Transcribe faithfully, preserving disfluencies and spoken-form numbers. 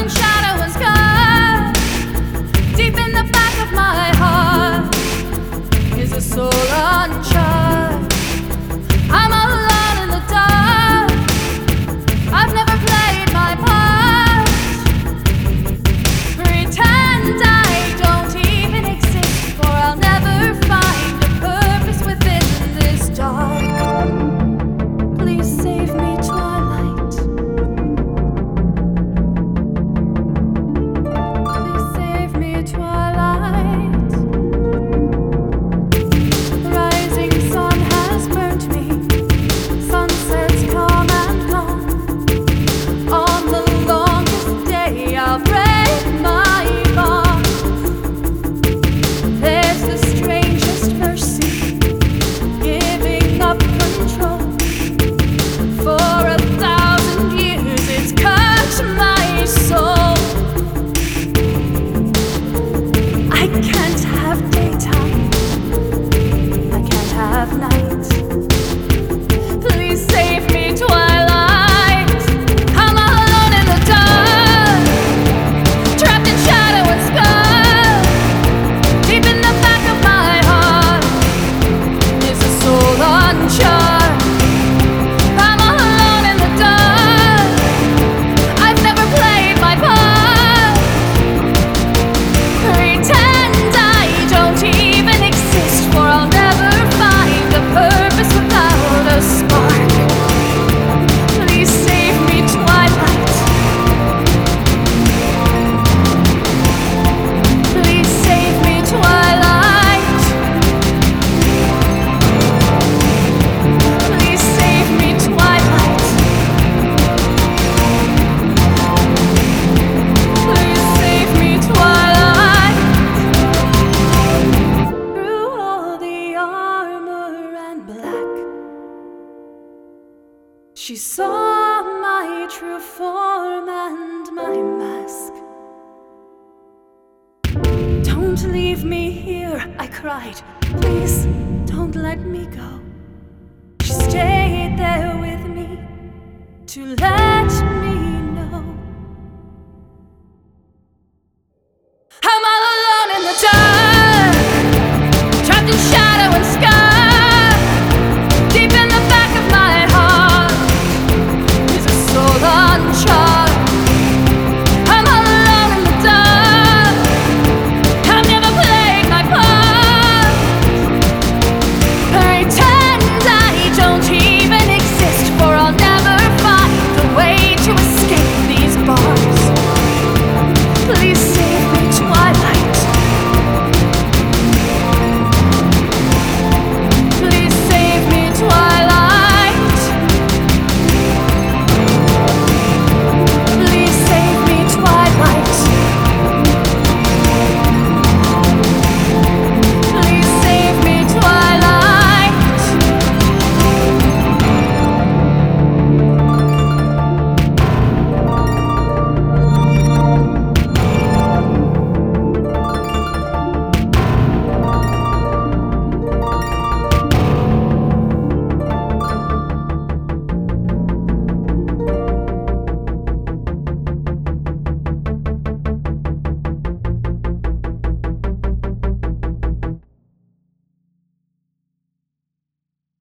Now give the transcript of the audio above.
in shadow and sky. Deep in the back of my heart is a soul untried. I'm alone in the dark. I've never played my part. Pretend I don't even exist, for I'll never find a purpose within this dark. Please save me, twilight. Please save me, twilight. Rising sun has burnt me. Sunsets come and gone. On the longest day I'll break my bond. There's the strangest mercy, giving up control. For a thousand years it's cut my soul. I can't have daytime, I can't have night. Please save me, twilight. I'm alone in the dark, trapped in shadow and sky. Deep in the back of my heart is a soul untried. I'm alone in the dark. I've never played my part. Pretend I don't even exist, for I'll never find a purpose without a spark. Please save me, twilight. Please save me, twilight. Please save me, twilight. Please save me, twilight. Through all the armor and black, she saw my true form and my mask. Don't leave me here, I cried. Please don't let me go. She stayed there with me to let me